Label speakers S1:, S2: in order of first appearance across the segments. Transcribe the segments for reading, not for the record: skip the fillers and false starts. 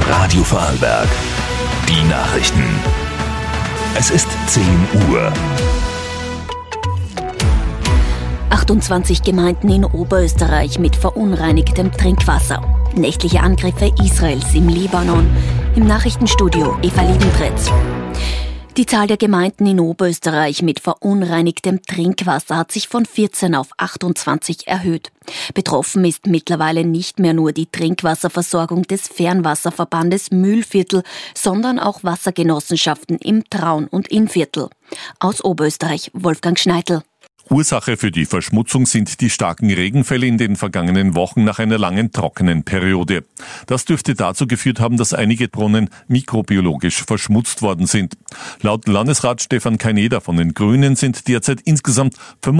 S1: Radio Vorarlberg. Die Nachrichten. Es ist 10 Uhr.
S2: 28 Gemeinden in Oberösterreich mit verunreinigtem Trinkwasser. Nächtliche Angriffe Israels im Libanon. Im Nachrichtenstudio Eva Liebenbretz. Die Zahl der Gemeinden in Oberösterreich mit verunreinigtem Trinkwasser hat sich von 14 auf 28 erhöht. Betroffen ist mittlerweile nicht mehr nur die Trinkwasserversorgung des Fernwasserverbandes Mühlviertel, sondern auch Wassergenossenschaften im Traun- und Innviertel. Aus Oberösterreich Wolfgang Schneidl.
S3: Ursache für die Verschmutzung sind die starken Regenfälle in den vergangenen Wochen nach einer langen trockenen Periode. Das dürfte dazu geführt haben, dass einige Brunnen mikrobiologisch verschmutzt worden sind. Laut Landesrat Stefan Kaineder von den Grünen sind derzeit insgesamt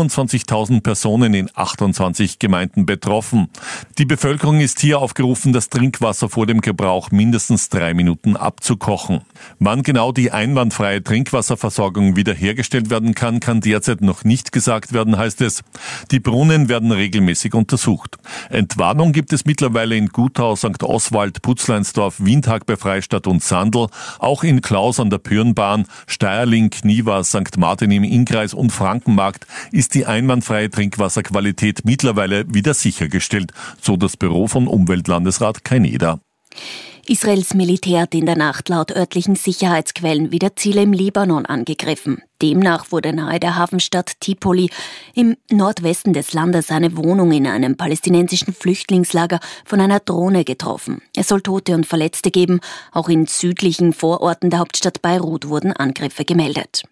S3: 25.000 Personen in 28 Gemeinden betroffen. Die Bevölkerung ist hier aufgerufen, das Trinkwasser vor dem Gebrauch mindestens 3 Minuten abzukochen. Wann genau die einwandfreie Trinkwasserversorgung wiederhergestellt werden kann, kann derzeit noch nicht gesagt werden, heißt es. Die Brunnen werden regelmäßig untersucht. Entwarnung gibt es mittlerweile in Gutau, St. Oswald, Putzleinsdorf, Windhag bei Freistadt und Sandl, auch in Klaus an der Pürnbahn, Steierling, Kniewa, St. Martin im Innkreis und Frankenmarkt ist die einwandfreie Trinkwasserqualität mittlerweile wieder sichergestellt, so das Büro von Umweltlandesrat Kaineder.
S2: Israels Militär hat in der Nacht laut örtlichen Sicherheitsquellen wieder Ziele im Libanon angegriffen. Demnach wurde nahe der Hafenstadt Tripoli im Nordwesten des Landes eine Wohnung in einem palästinensischen Flüchtlingslager von einer Drohne getroffen. Es soll Tote und Verletzte geben. Auch in südlichen Vororten der Hauptstadt Beirut wurden Angriffe gemeldet.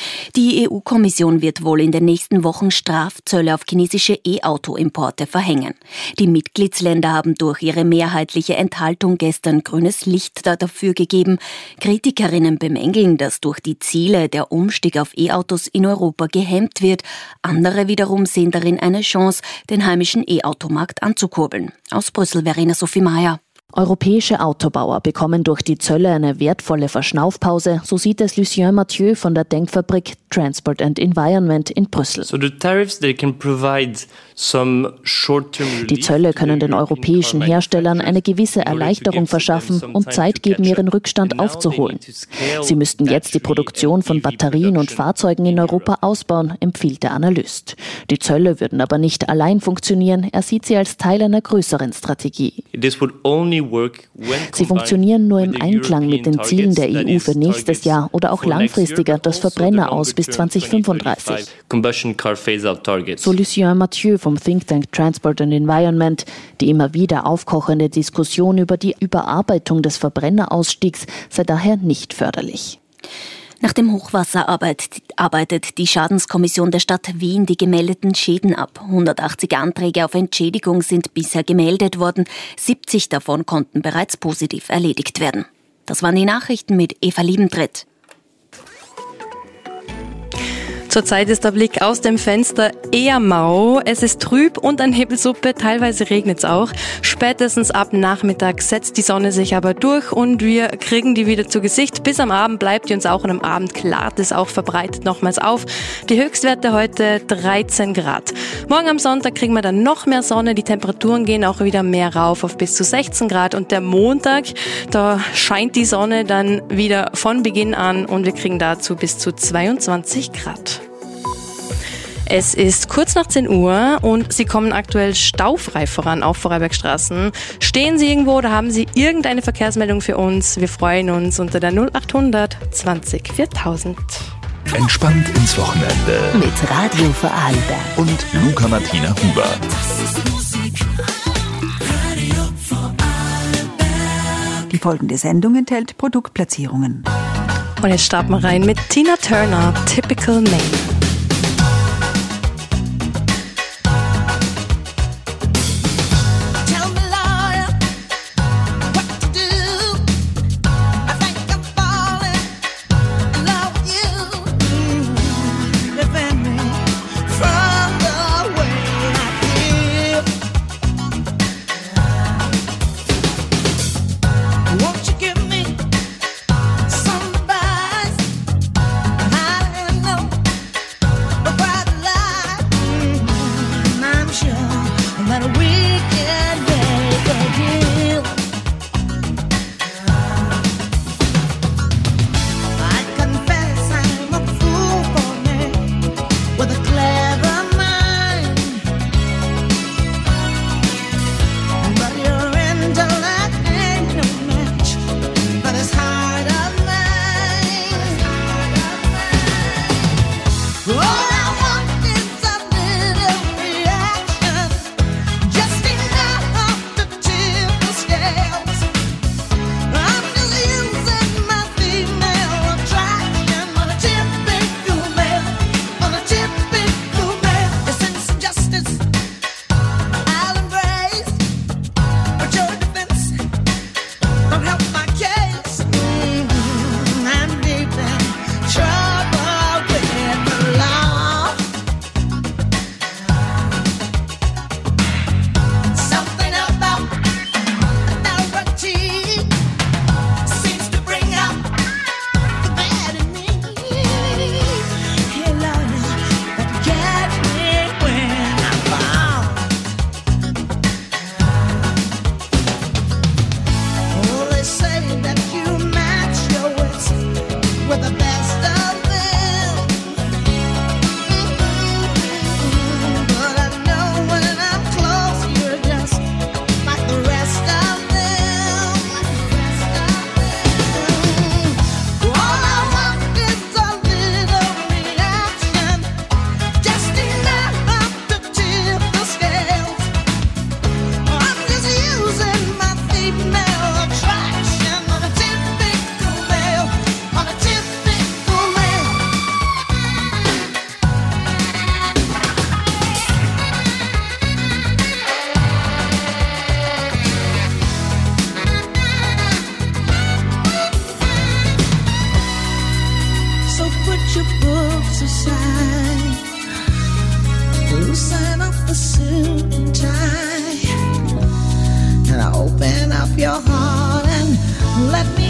S2: Die EU-Kommission wird wohl in den nächsten Wochen Strafzölle auf chinesische E-Auto-Importe verhängen. Die Mitgliedsländer haben durch ihre mehrheitliche Enthaltung gestern grünes Licht dafür gegeben. Kritikerinnen bemängeln, dass durch die Ziele der Umstieg auf E-Autos in Europa gehemmt wird. Andere wiederum sehen darin eine Chance, den heimischen E-Automarkt anzukurbeln. Aus Brüssel Verena Sophie Mayer.
S4: Europäische Autobauer bekommen durch die Zölle eine wertvolle Verschnaufpause, so sieht es Lucien Mathieu von der Denkfabrik Transport and Environment in Brüssel. Die Zölle können den europäischen Herstellern eine gewisse Erleichterung verschaffen und Zeit geben, ihren Rückstand aufzuholen. Sie müssten jetzt die Produktion von Batterien und Fahrzeugen in Europa ausbauen, empfiehlt der Analyst. Die Zölle würden aber nicht allein funktionieren, er sieht sie als Teil einer größeren Strategie. Sie funktionieren nur im Einklang mit den Zielen der EU für nächstes Jahr oder auch langfristiger das Verbrenner aus bis 2035. So Lucien Mathieu vom Think Tank Transport and Environment. Die immer wieder aufkochende Diskussion über die Überarbeitung des Verbrennerausstiegs sei daher nicht förderlich.
S2: Nach dem Hochwasser arbeitet die Schadenskommission der Stadt Wien die gemeldeten Schäden ab. 180 Anträge auf Entschädigung sind bisher gemeldet worden. 70 davon konnten bereits positiv erledigt werden. Das waren die Nachrichten mit Eva Liebenbretz.
S5: Zurzeit ist der Blick aus dem Fenster eher mau. Es ist trüb und an Nebelsuppe, teilweise regnet es auch. Spätestens ab Nachmittag setzt die Sonne sich aber durch und wir kriegen die wieder zu Gesicht. Bis am Abend bleibt die uns auch und am Abend klart es auch verbreitet nochmals auf. Die Höchstwerte heute 13 Grad. Morgen am Sonntag kriegen wir dann noch mehr Sonne. Die Temperaturen gehen auch wieder mehr rauf auf bis zu 16 Grad. Und der Montag, da scheint die Sonne dann wieder von Beginn an und wir kriegen dazu bis zu 22 Grad. Es ist kurz nach 10 Uhr und Sie kommen aktuell staufrei voran auf Vorarlbergstraßen. Stehen Sie irgendwo oder haben Sie irgendeine Verkehrsmeldung für uns? Wir freuen uns unter der 0800 20 4000.
S1: Entspannt ins Wochenende.
S2: Mit Radio Vorarlberg.
S1: Und Luca Martina Huber.
S6: Die folgende Sendung enthält Produktplatzierungen.
S5: Und jetzt starten wir rein mit Tina Turner, Typical Maine.
S7: aside, loosen up the suit and tie, and open up your heart and let me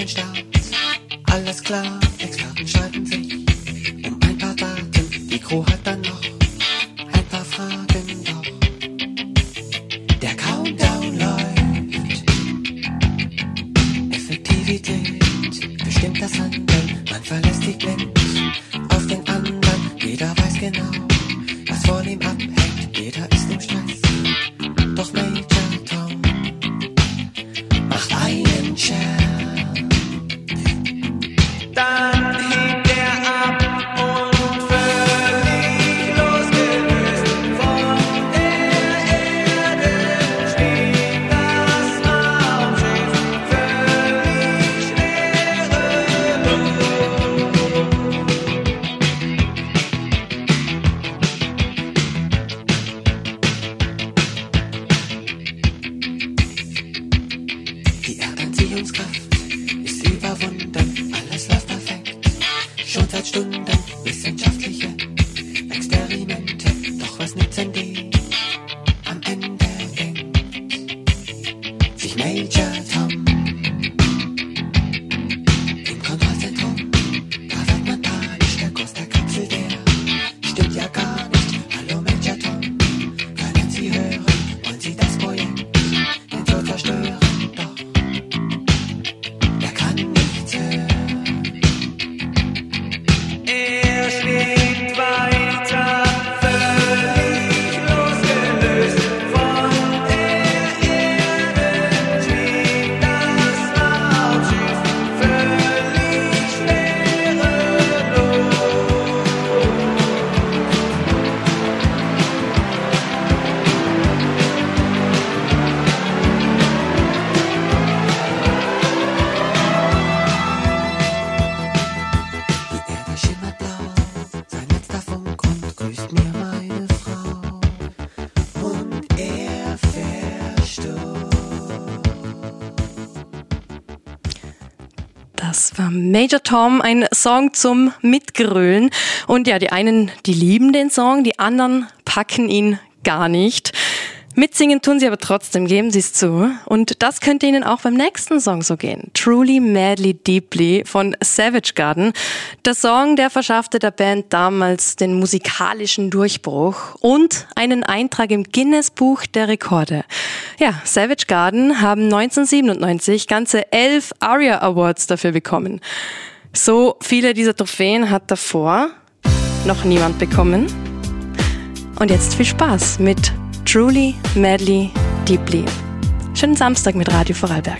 S8: ein Start. Alles klar, Experten streiten sich um ein paar Daten. Die Crew hat dann noch ein paar Fragen, doch der Countdown läuft. Effektivität bestimmt das Handeln. Man verlässt sich blind auf den anderen. Jeder weiß genau, was von ihm abhängt. Jeder ist im Stress. Doch Major Tom macht einen Scherz. Dann hebt er ab und völlig losgelöst von der Erde steht das Raumschiff völlig schwerelos. Die Erdanziehungskraft ist überwunden, alles läuft perfekt. Schon seit Stunden wissenschaftliche Experimente. Doch was nützen die? Am Ende denkt sich Major Tom im Kontrollzentrum. Da wird man panisch, der Kurs der Kapsel, der stimmt ja gar nicht. Hallo Major Tom, können Sie hören? Wollen Sie das Projekt den Tod zerstören? Doch er kann nichts hören. Er schwebt weiter, völlig losgelöst von der Erde schwebt das Raumschiff völlig schwerelos. Die Erde schimmert blau, sein letzter Funkgrund grüßt mir meine Frau und er verstummt.
S5: Das war Major Tom, ein Song zum Mitgrölen. Und ja, die einen, die lieben den Song, die anderen packen ihn gar nicht. Mitsingen tun sie aber trotzdem, geben sie es zu. Und das könnte ihnen auch beim nächsten Song so gehen. Truly, Madly, Deeply von Savage Garden. Der Song, der verschaffte der Band damals den musikalischen Durchbruch und einen Eintrag im Guinness-Buch der Rekorde. Ja, Savage Garden haben 1997 ganze 11 ARIA Awards dafür bekommen. So viele dieser Trophäen hat davor noch niemand bekommen. Und jetzt viel Spaß mit Truly, Madly, Deeply. Schönen Samstag mit Radio Vorarlberg.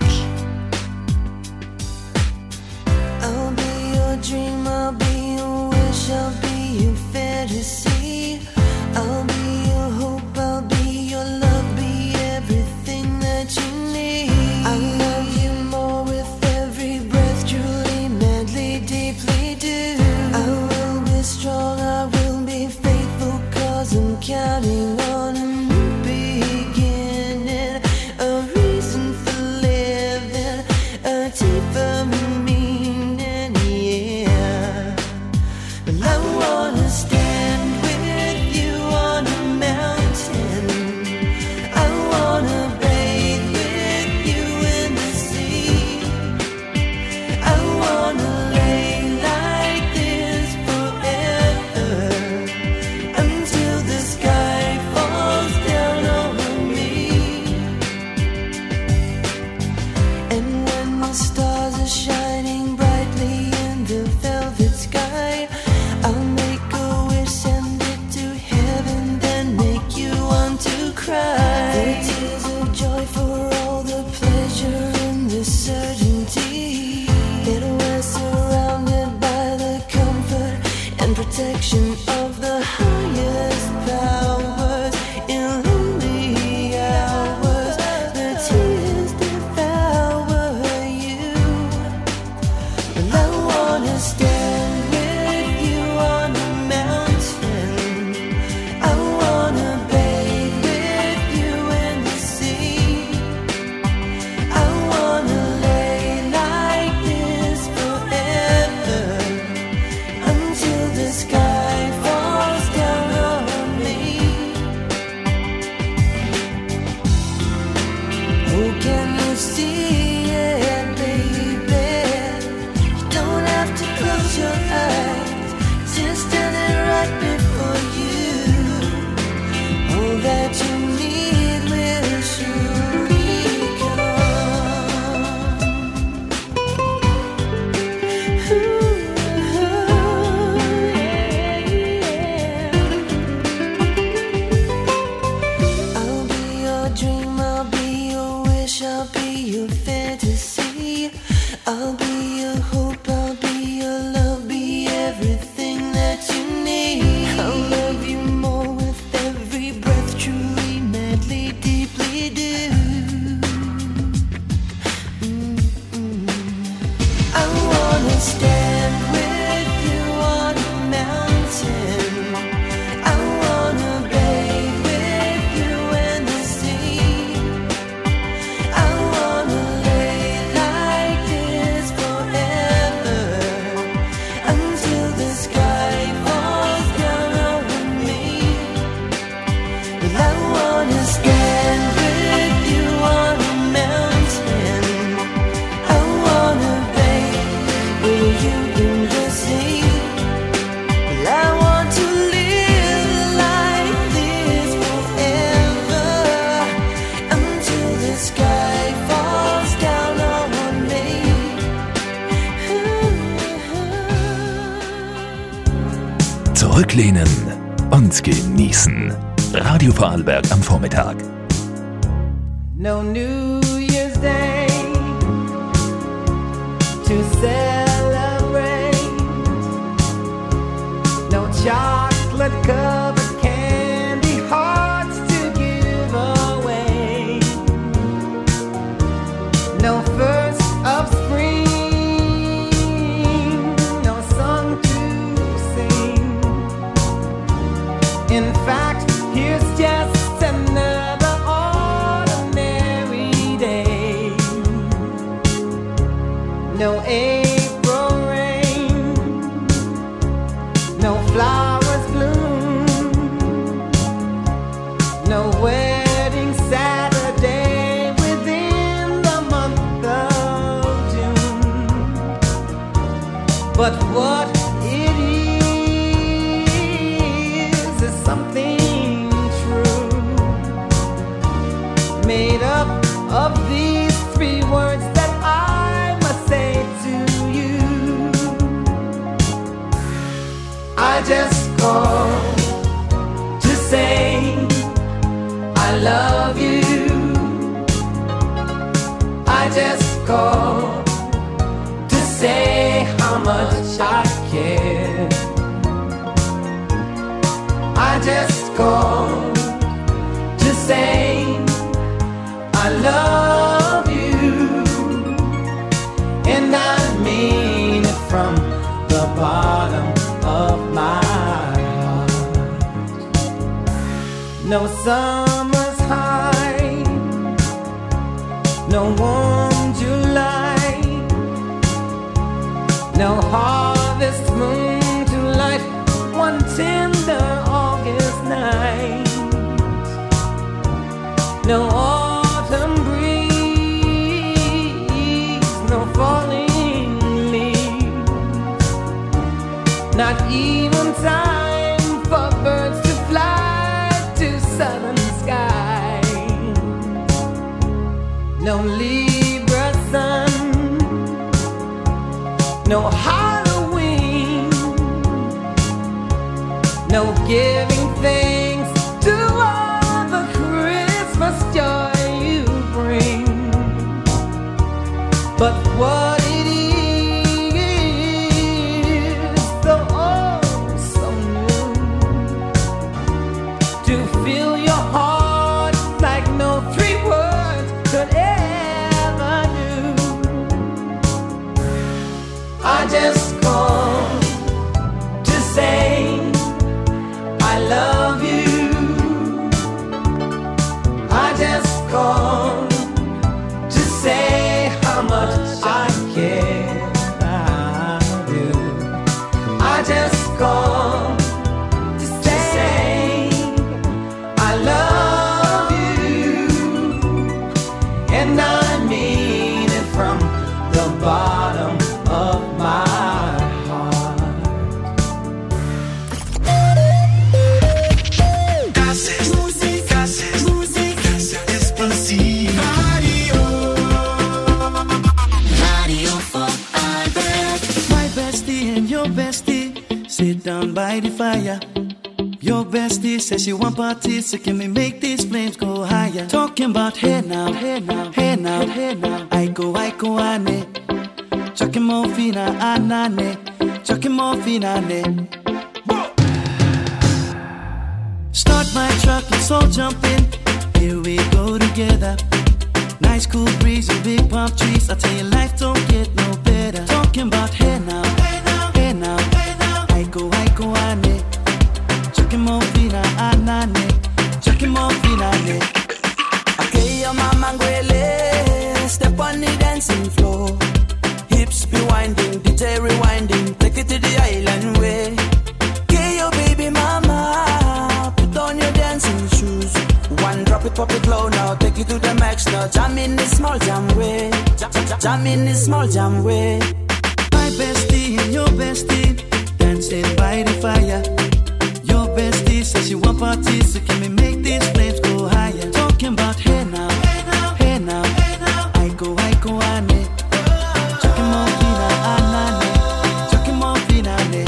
S8: I'll be your dream, I'll be your wish, I'll be your fantasy. I'll be your hope, I'll be your love, be everything that you need. I love you more with every breath, truly, madly, deeply do. I will be strong, I will be faithful, 'cause I'm counting on a new beginning, a reason for living, a deeper meaning, yeah. But I wanna stay stand with you on a mountain. I wanna bathe with you in the sea. I wanna lay like this forever until the sky falls down on me. Well, I wanna stand with you on a mountain. I wanna bathe with you in the sea. Well, I want to live like this forever until the sky falls down on me.
S1: Zurücklehnen und genießen. Radio Vorarlberg am Vormittag.
S8: No New Year's Day to celebrate. No chocolate covered candy hearts to give away. No first of spring, no song to sing. In fact, here's just another ordinary day. No April rain, no flowers bloom, no wedding Saturday within the month of June. But what it is something true, made up of these three words that I must say to you. I just called to say I love you. I just called to say how much I care. I just called to say I love you, and I mean it from the bottom of my heart. No summer's high, no warm July, no harvest moon to light one tender August night. No autumn breeze, no falling leaves, not even time for birds to fly to southern skies. No Libra sun, no Halloween, no giving thanks to all the Christmas joy you bring. But what it is, so oh so new, to fill your heart like no three words could ever do. I just called to say I love you. I just called to say how much I care. I do. I just called to say I love you, and I mean it from the bottom of my heart.
S9: Gases explosiva. Radio Vorarlberg. My bestie and your bestie sit down by the fire. Your bestie says she want parties, so can we make these flames go higher? Talking about hey now, hey now, hey now, hey now. I go ane. Chucking more fina anane. Chucking more fina ane. Start my truck, let's all jump in. Here we go together. Nice cool breeze and big palm trees. I tell you, life don't get no better. Talking about hey now. rewinding, DJ rewinding. Take it to the island way. Get your baby mama, put on your dancing shoes. One drop it, pop it low now, take it to the max now. Jam in the small jam way, jam in the small jam way. My bestie and your bestie dancing by the fire. Your bestie says she want parties, so can we make these flames go higher? Talking about hey now, hey now, hey now, hey now. I go ane. Chucking more fina anane, chucking more fina ne.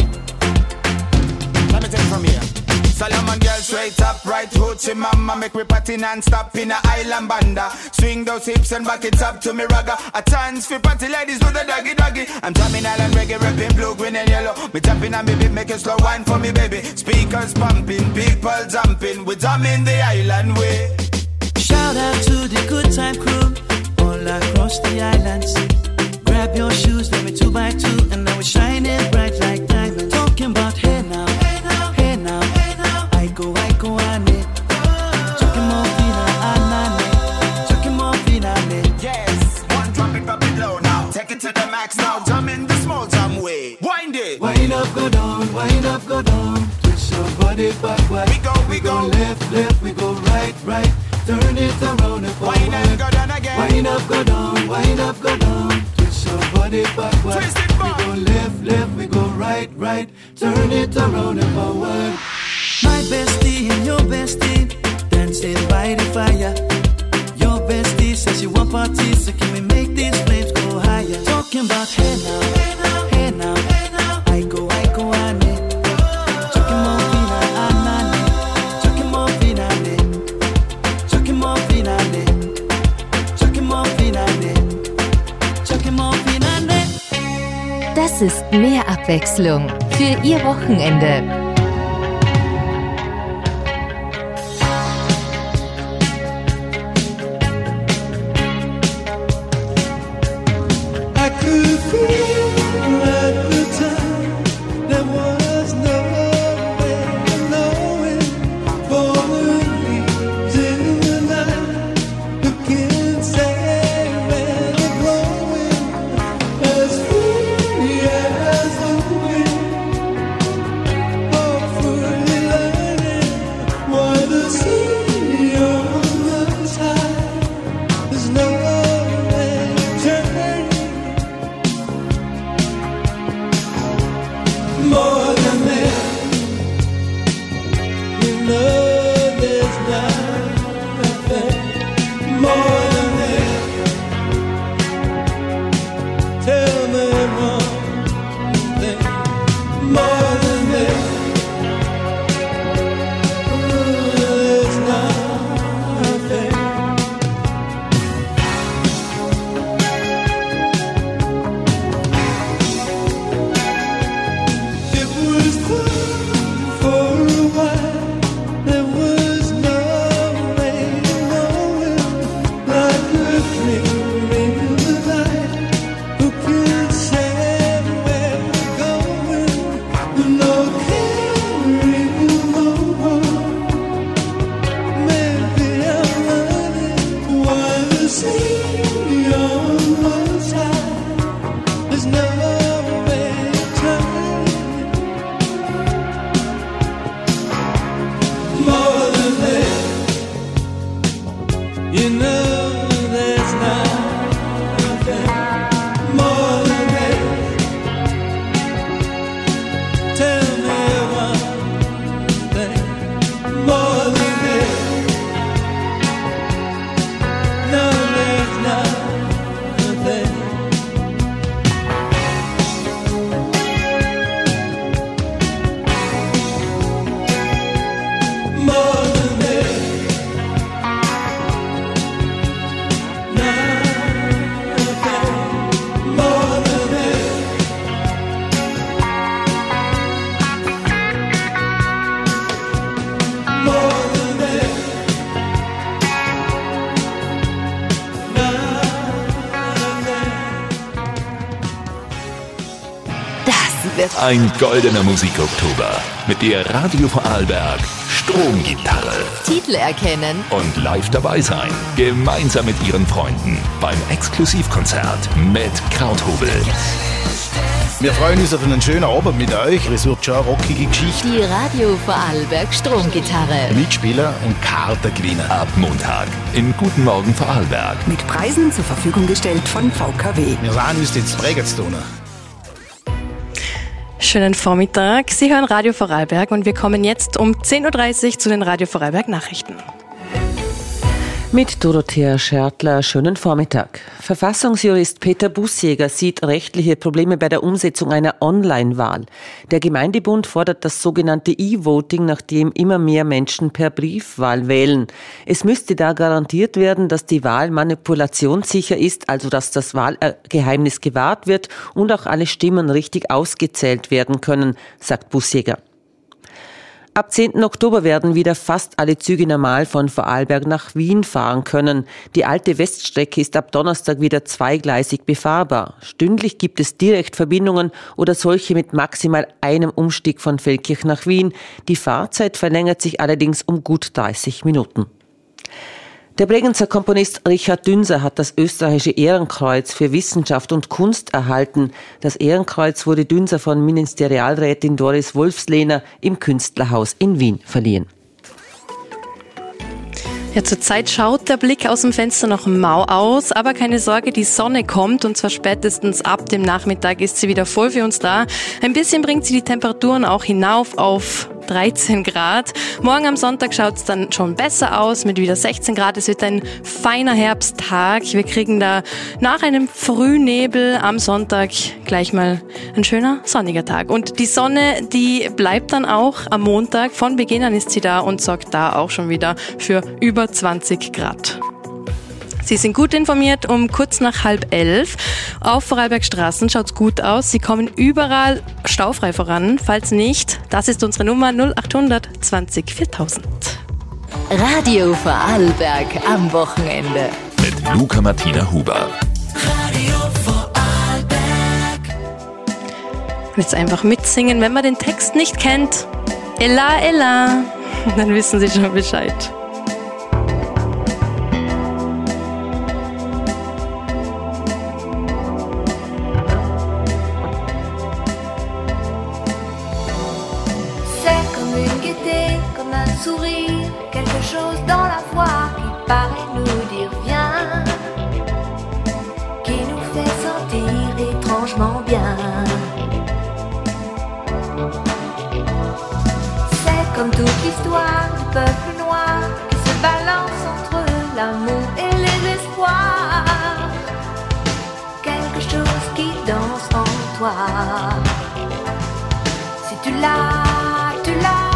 S9: Let me take it from here. Solomon girl straight up, right hoochie mama. Make me party non-stop in a island banda. Swing those hips and back it up to me ragga. A chance for party ladies do the doggy doggy. I'm jamming island reggae, rapping blue, green and yellow. Me tapping on me beat, make a slow wine for me baby. Speakers pumping, people jumping. We jamming the island way. Shout out to the good time crew all across the islands. Grab your shoes, let me 2x2, and now we're shining bright like diamonds. Talking about hey now, hey now, hey now, hey now. I go ane. Chucking more fina anane, chucking more fina ne. Yes, one drop it low now. Take it to the max now. Jump in the small jam way. Wind it. Wind up, go down, wind up, go down. Twist your body backward. We go left, we go right. Turn it around and forward. Wind up, go down again. Wind up, go down, wind up, go down. Twist your body backward. Twist it back. We go left, we go right. Turn it around and forward. My bestie and your bestie dancing by the fire. Your bestie says she want parties, so can we make these flames go higher? Talking about hey now, hey now, hey now, hey now. I go ane. Chucking more fina anane, chucking more fina ne. Chucking more fina ne, chucking more fina ne, chucking more fina ne.
S10: Das ist mehr Abwechslung für Ihr Wochenende.
S1: Ein goldener Musikoktober mit der Radio Vorarlberg Stromgitarre.
S10: Titel erkennen
S1: Und live dabei sein. Gemeinsam mit Ihren Freunden beim Exklusivkonzert mit Krauthobel.
S11: Wir freuen uns auf einen schönen Abend mit euch. Es wird schon eine rockige Geschichte.
S10: Die Radio Vorarlberg Stromgitarre.
S11: Mitspieler und Karten gewinnen.
S1: Ab Montag im Guten Morgen Vorarlberg.
S6: Mit Preisen zur Verfügung gestellt von VKW.
S11: Wir sahen uns jetzt prägen zu tun.
S5: Schönen Vormittag. Sie hören Radio Vorarlberg und wir kommen jetzt um 10.30 Uhr zu den Radio Vorarlberg Nachrichten.
S12: Mit Dorothea Schertler, schönen Vormittag. Verfassungsjurist Peter Bussjäger sieht rechtliche Probleme bei der Umsetzung einer Online-Wahl. Der Gemeindebund fordert das sogenannte E-Voting, nachdem immer mehr Menschen per Briefwahl wählen. Es müsste da garantiert werden, dass die Wahl manipulationssicher ist, also dass das Wahlgeheimnis gewahrt wird und auch alle Stimmen richtig ausgezählt werden können, sagt Bussjäger. Ab 10. Oktober werden wieder fast alle Züge normal von Vorarlberg nach Wien fahren können. Die alte Weststrecke ist ab Donnerstag wieder zweigleisig befahrbar. Stündlich gibt es Direktverbindungen oder solche mit maximal einem Umstieg von Feldkirch nach Wien. Die Fahrzeit verlängert sich allerdings um gut 30 Minuten. Der Bregenzer Komponist Richard Dünser hat das österreichische Ehrenkreuz für Wissenschaft und Kunst erhalten. Das Ehrenkreuz wurde Dünser von Ministerialrätin Doris Wolfslehner im Künstlerhaus in Wien verliehen.
S5: Ja, zurzeit schaut der Blick aus dem Fenster noch mau aus, aber keine Sorge, die Sonne kommt und zwar spätestens ab dem Nachmittag ist sie wieder voll für uns da. Ein bisschen bringt sie die Temperaturen auch hinauf auf 13 Grad. Morgen am Sonntag schaut es dann schon besser aus mit wieder 16 Grad. Es wird ein feiner Herbsttag. Wir kriegen da nach einem Frühnebel am Sonntag gleich mal ein schöner sonniger Tag. Und die Sonne, die bleibt dann auch am Montag. Von Beginn an ist sie da und sorgt da auch schon wieder für über 20 Grad. Sie sind gut informiert um kurz nach 10:30. Auf Vorarlberg Straßen schaut's gut aus. Sie kommen überall staufrei voran. Falls nicht, das ist unsere Nummer 0800 20 4000.
S10: Radio Vorarlberg am Wochenende.
S1: Mit Luca Martina Huber.
S8: Radio Vorarlberg.
S5: Jetzt einfach mitsingen, wenn man den Text nicht kennt. Ella, Ella. Dann wissen Sie schon Bescheid.
S13: Sourire, quelque chose dans la voix qui paraît nous dire viens, qui nous fait sentir étrangement bien. C'est comme toute l'histoire du peuple noir qui se balance entre l'amour et les espoirs. Quelque chose qui danse en toi. Si tu l'as, tu l'as.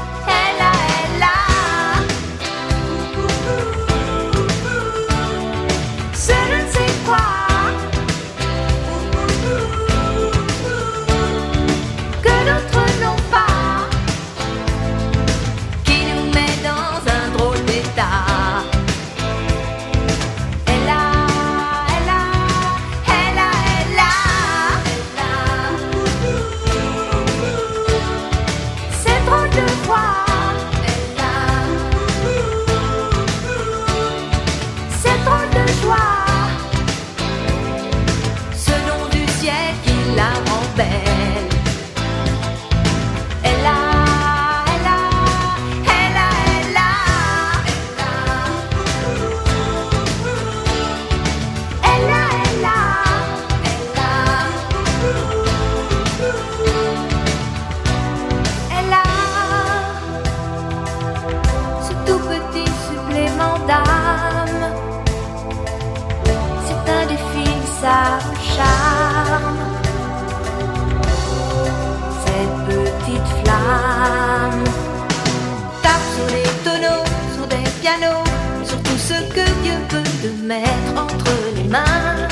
S13: Sur tout ce que Dieu peut te mettre entre les mains.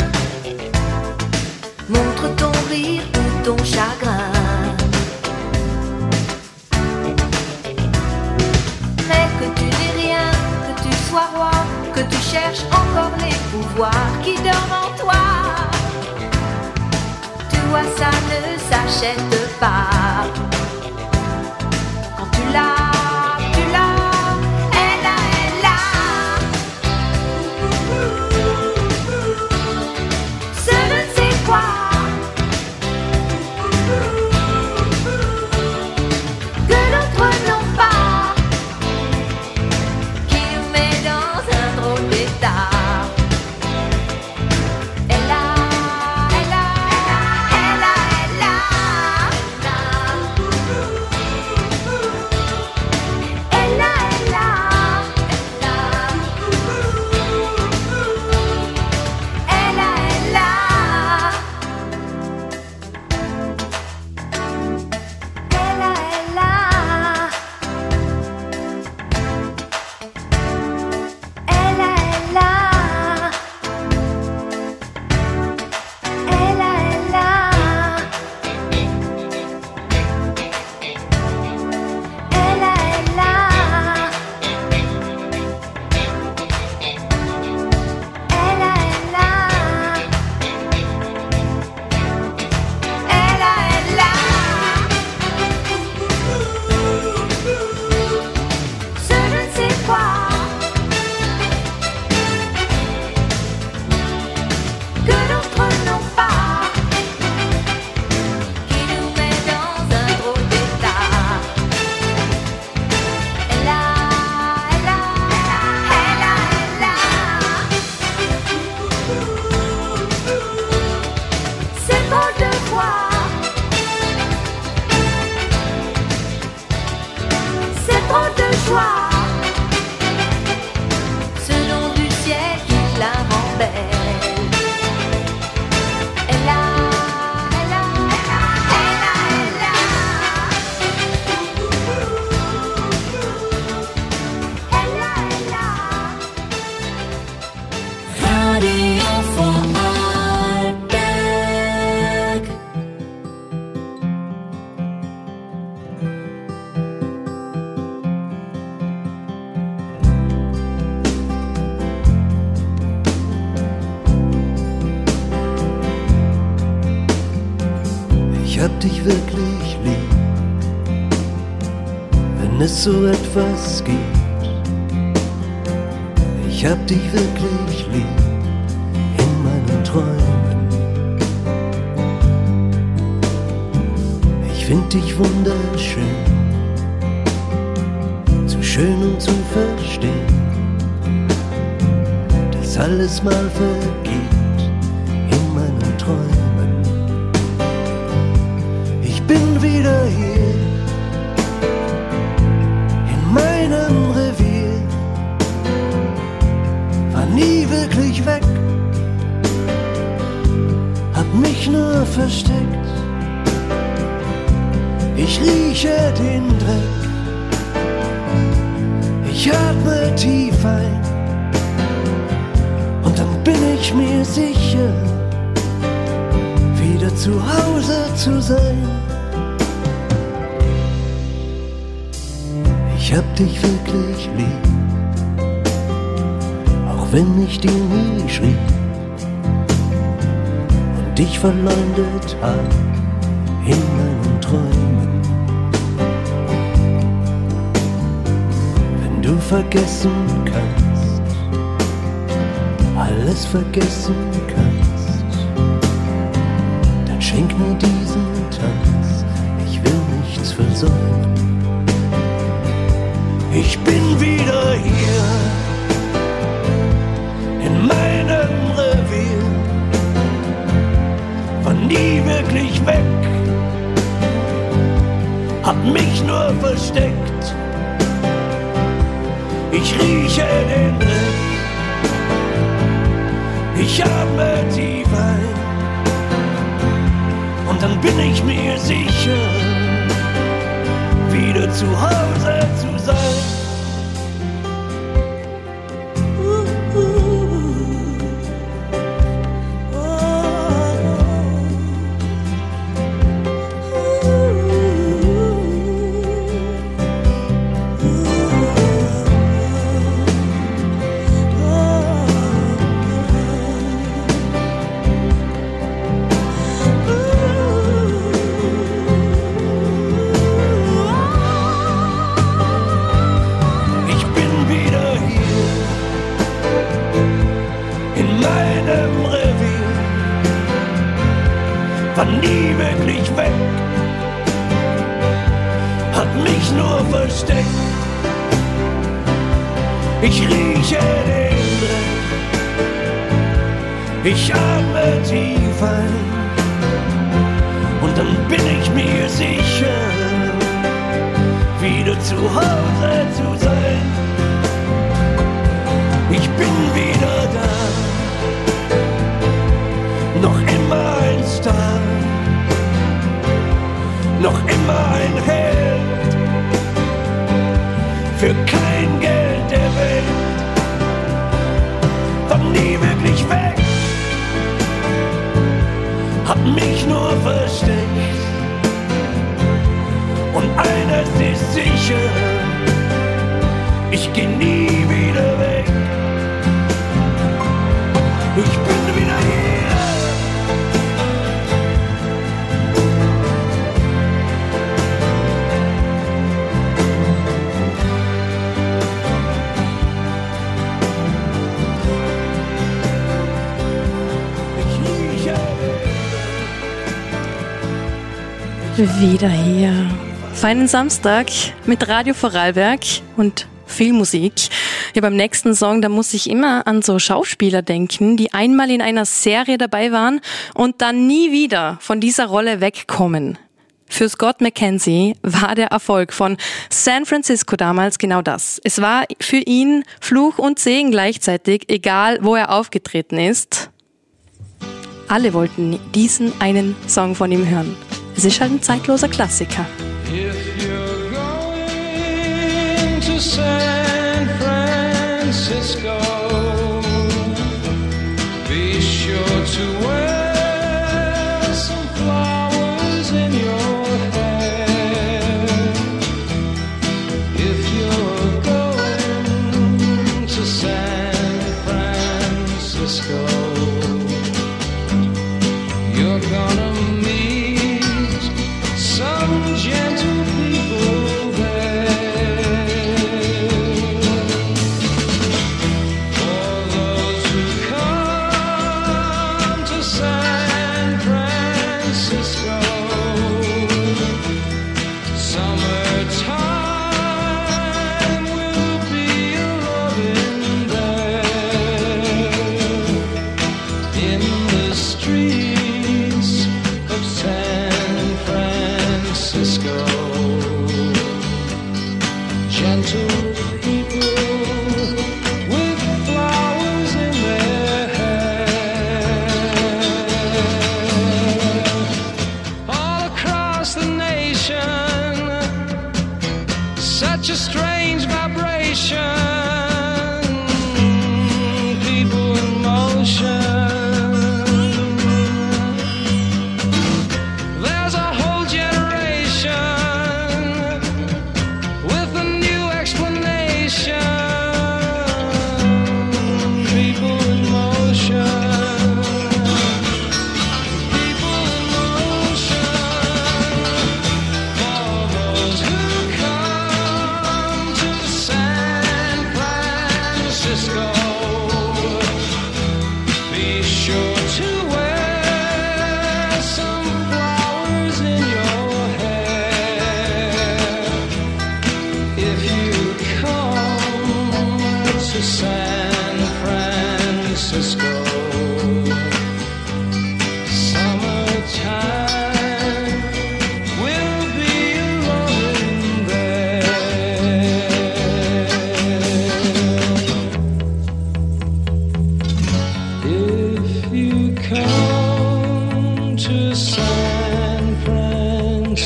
S13: Montre ton rire ou ton chagrin. Mais que tu n'aies rien, que tu sois roi, que tu cherches encore les pouvoirs qui dorment en toi. Tu vois, ça ne s'achète pas. Quand tu l'as, tu l'as.
S14: Ich hab dich wirklich lieb, wenn es so etwas gibt. Ich hab dich wirklich lieb in meinen Träumen. Ich find dich wunderschön, zu schön um zu verstehen, dass alles mal vergeht in meinen Träumen. Ich bin wieder hier in meinem Revier, war nie wirklich weg, hab mich nur versteckt. Ich rieche den Dreck, ich atme tief ein und dann bin ich mir sicher, wieder zu Hause zu sein. Ich hab dich wirklich lieb, auch wenn ich dir nie schrieb und dich verleumdet hab in meinen Träumen. Wenn du vergessen kannst, alles vergessen kannst, dann schenk mir diesen Tanz, ich will nichts versäumen. Ich bin wieder hier in meinem Revier, war nie wirklich weg, hab mich nur versteckt. Ich rieche den Dreck, ich atme tief ein und dann bin ich mir sicher, wieder zu Hause zu sein.
S15: war nie wirklich weg, hat mich nur versteckt. Ich rieche den Dreck, ich atme tief ein und dann bin ich mir sicher, wieder zu Hause zu sein. Ich bin wieder da, noch immer ein Star, noch immer ein Held, für kein Geld der Welt, war nie wirklich weg, hab mich nur versteckt. Und eines ist sicher, ich geh nie wieder weg. Ich bin wieder hier.
S5: Wieder hier. Feinen Samstag mit Radio Vorarlberg und viel Musik. Ja, beim nächsten Song, da muss ich immer an so Schauspieler denken, die einmal in einer Serie dabei waren und dann nie wieder von dieser Rolle wegkommen. Für Scott McKenzie war der Erfolg von San Francisco damals genau das. Es war für ihn Fluch und Segen gleichzeitig, egal wo er aufgetreten ist. Alle wollten diesen einen Song von ihm hören. Es ist halt ein zeitloser Klassiker.
S16: If you're going to San Francisco, be sure to wear some flowers in your hair. If you're going to San Francisco, you're gonna meet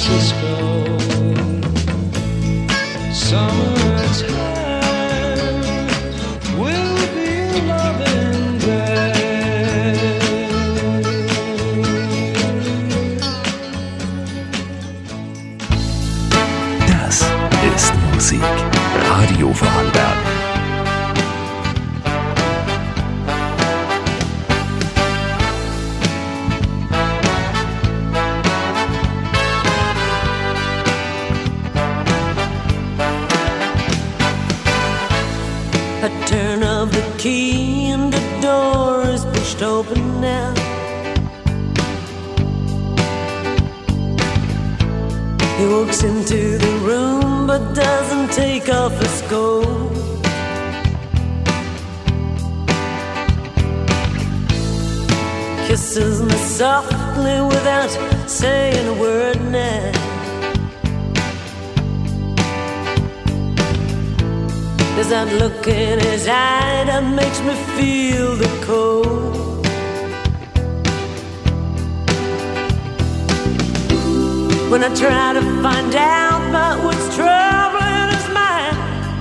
S16: Francisco. Summertime will be loving there.
S1: Das ist Musik. Radio Vorarlberg.
S14: A turn of the key and the door is pushed open now. He walks into the room but doesn't take off his coat. Kisses me softly without saying a word now. There's that look in his eye that makes me feel the cold. When I try to find out about what's troubling his mind,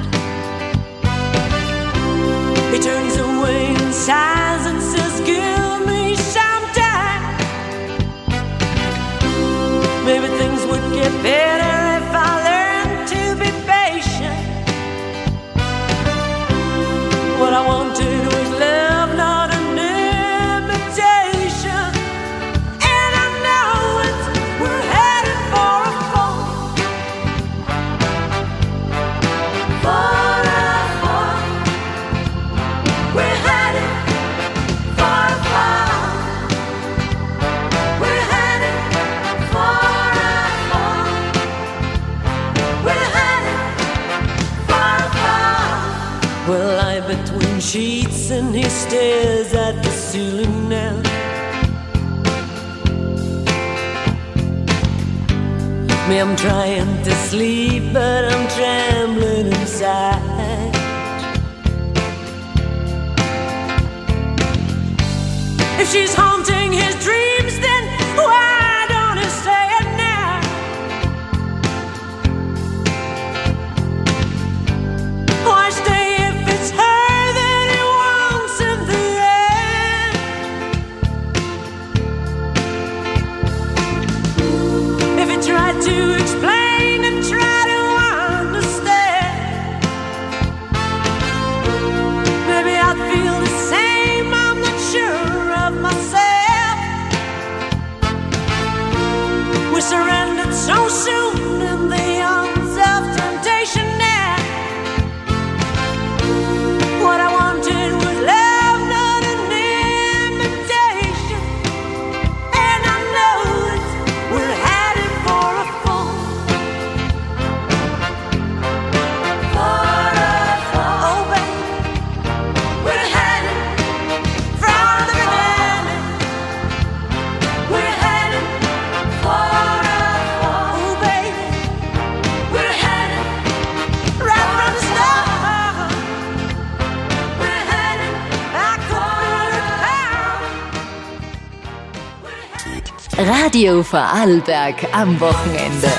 S14: he turns away and sighs and says, give me some time. Maybe things would get better if I learned to be patient. What I wanted was love, not an imitation. And I know we're headed for a fall. For a fall. We're headed for a fall. We're headed for a fall. We're headed for a fall. Well, I between sheets and he stares at the ceiling now. Me, I'm trying to sleep but I'm trembling inside. If she's haunting his dreams, then why don't he say it now? Why stay if it's her that he wants in the end? If he tried to explain and try to understand, maybe I'd feel the same. I'm not sure of myself. We surrendered so soon in the arms of temptation now. What I wanted was love, not an imitation. And I know that we're headed for a fall. For a fall. Oh, baby, we're headed from the beginning. We're headed for a fall. Oh, baby, we're headed right from the start. We're headed back for a pound.
S10: Radio Vorarlberg am Wochenende.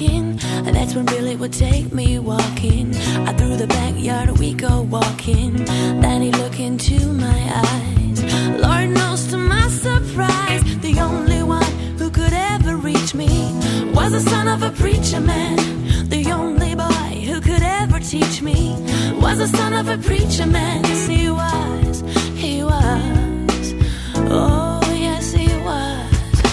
S17: talking. That's when Billy would take me walking. Out through the backyard we go walking. Then he'd look into my eyes. Lord knows to my surprise, the only one who could ever reach me was the son of a preacher man. The only boy who could ever teach me was the son of a preacher man. Yes, he was, he was. Oh, yes, he was.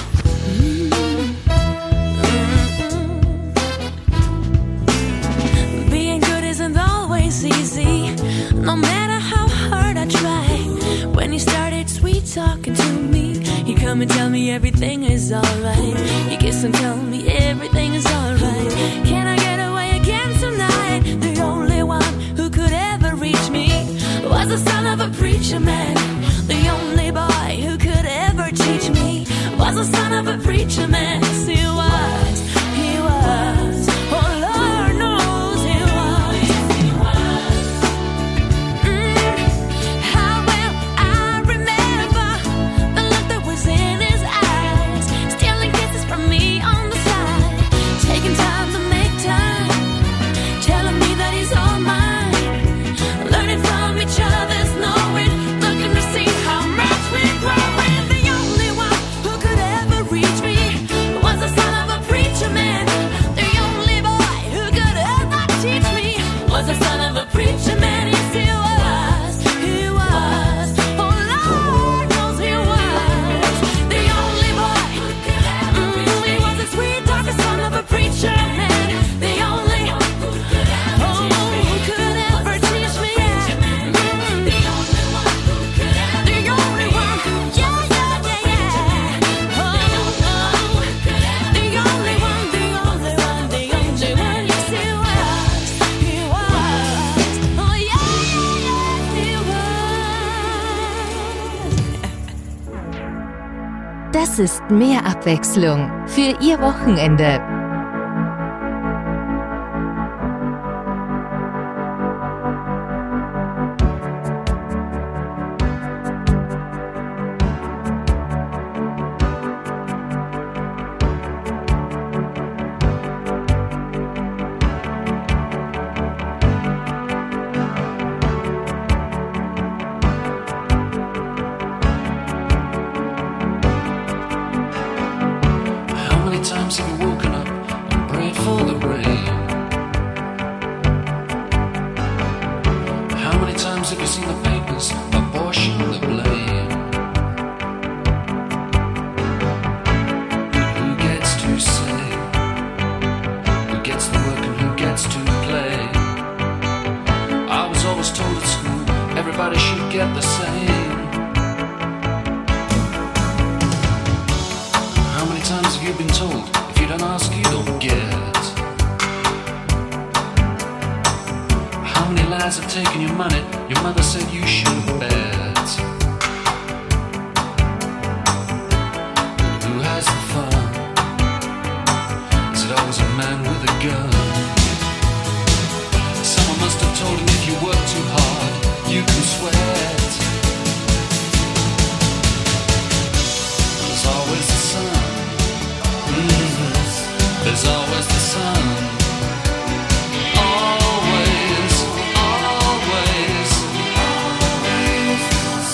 S17: Being good isn't always easy, no matter how hard I try. When he started sweet talking to me, he'd come and tell me everything is alright. He kiss and tell me everything is alright. Can I get away again tonight? The only one who could ever reach me was the son of a preacher man. The only boy who could ever teach me was the son of a preacher man. Yes, he was, he was. Oh, Lord knows he was. He was. How well I remember the look that was in his eyes, stealing kisses from me on the side, taking time to make time, telling me that he's all mine, learning from each other's knowing, looking to see how much we're growing. The only one who could ever reach me was the son of a preacher man. The only boy who could ever teach me was the son of a preacher man. Yes, he was, he was. Oh, Lord knows he was. The only boy, he was the sweet talking son of a preacher man. The only, oh, who could ever teach me. The only one, the only one, yeah, yeah, yeah, yeah. Oh, the only one, the only one, the only one. Yes, he was, he was. Oh, yeah, yeah, he was.
S10: Das ist mehr Abwechslung für Ihr Wochenende.
S18: How many times have you woken up and prayed for the rain? How many times have you seen the papers apportion the blame? Who gets to say? Who gets the work and who gets to play? I was always told at school everybody should get the same. How many times have you been told if you don't ask you don't get? How many lies have taken your money? Your mother said you should bet. Who has the fun? Is it always a man with a gun? Someone must have told him if you work too hard, you can sweat. There's always the sun. There's always the sun. Always, always, always.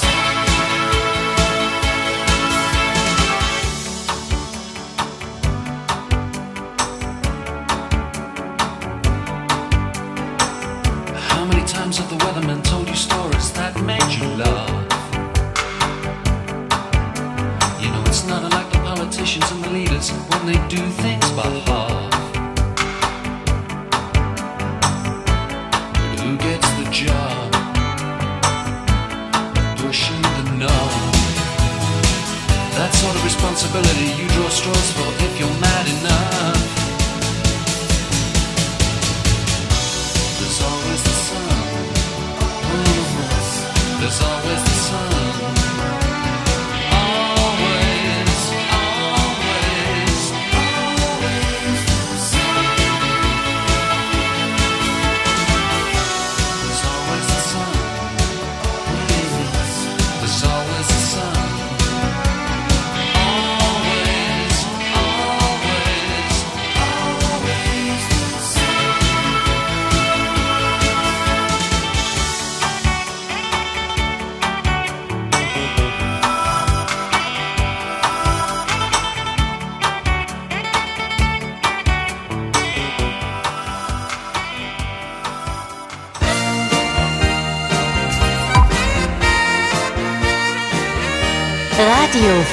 S18: How many times have the weathermen told you stories that made you laugh? You know it's not unlike the politicians and the leaders when they do things by half. Who gets the job? Pushing the knob. That sort of responsibility you draw straws for if you're mad enough. There's always the sun. There's always the sun. Always, always, always the sun. There's always the sun. There's always the sun. Always, always.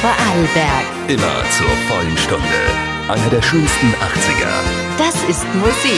S10: Vorarlberg.
S1: Immer zur vollen Stunde. Einer der schönsten 80er.
S10: Das ist Musik.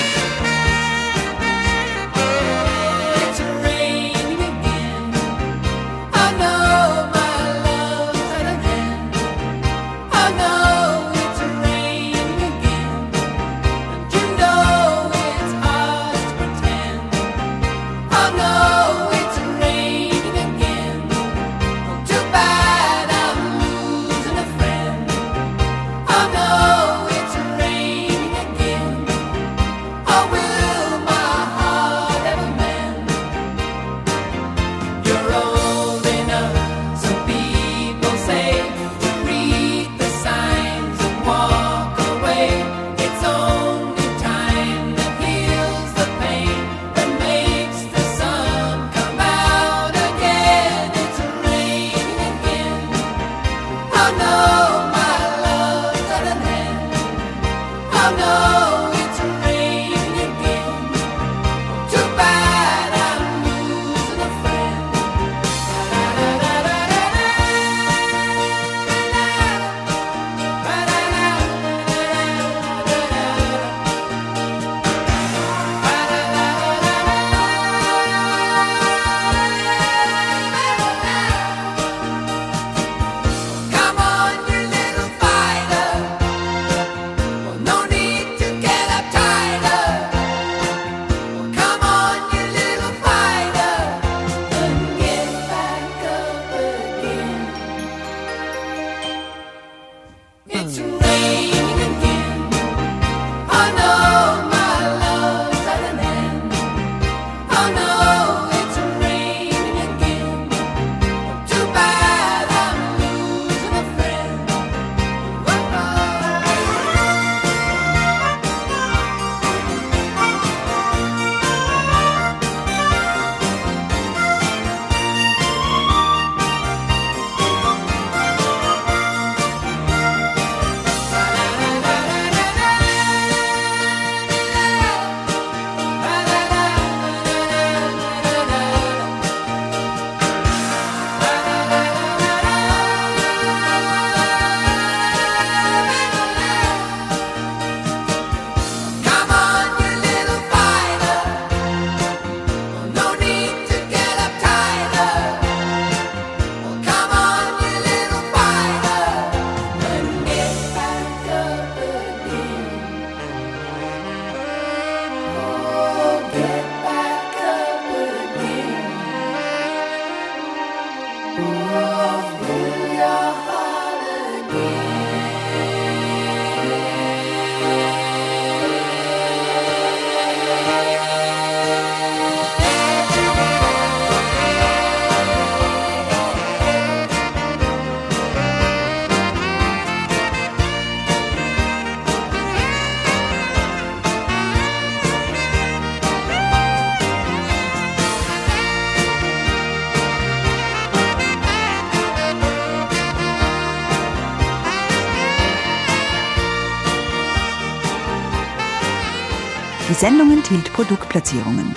S6: Die Sendung enthielt Produktplatzierungen.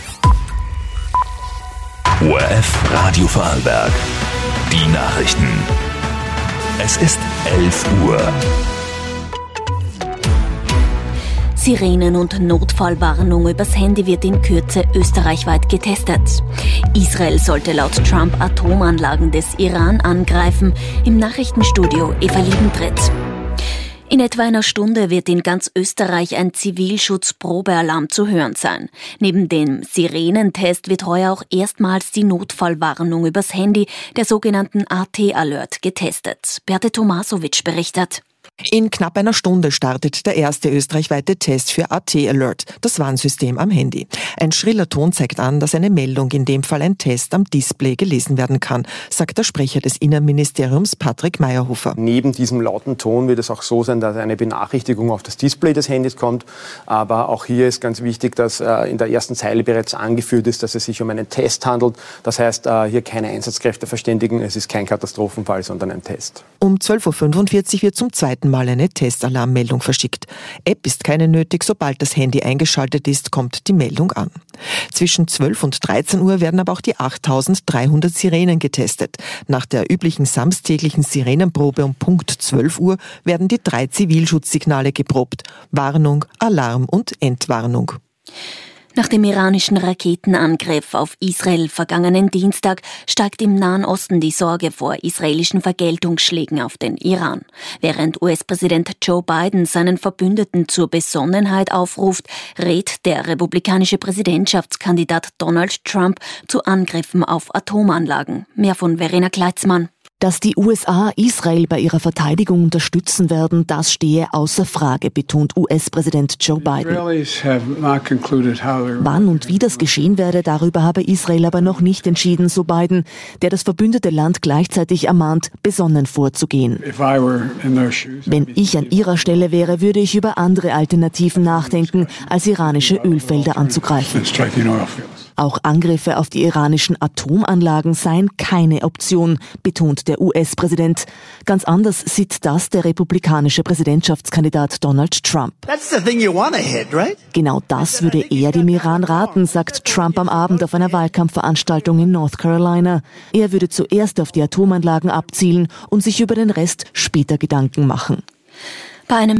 S1: ORF Radio Vorarlberg. Die Nachrichten. Es ist 11 Uhr.
S2: Sirenen- und Notfallwarnung übers Handy wird in Kürze österreichweit getestet. Israel sollte laut Trump Atomanlagen des Iran angreifen. Im Nachrichtenstudio Eva Liebentritt. In etwa einer Stunde wird in ganz Österreich ein Zivilschutz-Probealarm zu hören sein. Neben dem Sirenentest wird heuer auch erstmals die Notfallwarnung übers Handy, der sogenannten AT-Alert, getestet. Beate Tomasovic berichtet.
S19: In knapp einer Stunde startet der erste österreichweite Test für AT-Alert, das Warnsystem am Handy. Ein schriller Ton zeigt an, dass eine Meldung, in dem Fall ein Test, am Display gelesen werden kann, sagt der Sprecher des Innenministeriums Patrick Meyerhofer.
S20: Neben diesem lauten Ton wird es auch so sein, dass eine Benachrichtigung auf das Display des Handys kommt. Aber auch hier ist ganz wichtig, dass in der ersten Zeile bereits angeführt ist, dass es sich um einen Test handelt. Das heißt, hier keine Einsatzkräfte verständigen, es ist kein Katastrophenfall, sondern ein Test.
S19: Um 12.45 Uhr wird zum zweiten Mal eine Testalarmmeldung verschickt. App ist keine nötig, sobald das Handy eingeschaltet ist, kommt die Meldung an. Zwischen 12 und 13 Uhr werden aber auch die 8300 Sirenen getestet. Nach der üblichen samstäglichen Sirenenprobe um Punkt 12 Uhr werden die 3 Zivilschutzsignale geprobt. Warnung, Alarm und Entwarnung.
S2: Nach dem iranischen Raketenangriff auf Israel vergangenen Dienstag steigt im Nahen Osten die Sorge vor israelischen Vergeltungsschlägen auf den Iran. Während US-Präsident Joe Biden seinen Verbündeten zur Besonnenheit aufruft, rät der republikanische Präsidentschaftskandidat Donald Trump zu Angriffen auf Atomanlagen. Mehr von Verena Kleitzmann.
S4: Dass die USA Israel bei ihrer Verteidigung unterstützen werden, das stehe außer Frage, betont US-Präsident Joe Biden. Wann und wie das geschehen werde, darüber habe Israel aber noch nicht entschieden, so Biden, der das verbündete Land gleichzeitig ermahnt, besonnen vorzugehen. Wenn ich an ihrer Stelle wäre, würde ich über andere Alternativen nachdenken, als iranische Ölfelder anzugreifen. Auch Angriffe auf die iranischen Atomanlagen seien keine Option, betont der US-Präsident. Ganz anders sieht das der republikanische Präsidentschaftskandidat Donald Trump. Genau das würde er dem Iran raten, sagt Trump am Abend auf einer Wahlkampfveranstaltung in North Carolina. Er würde zuerst auf die Atomanlagen abzielen und sich über den Rest später Gedanken machen.
S2: Bei einem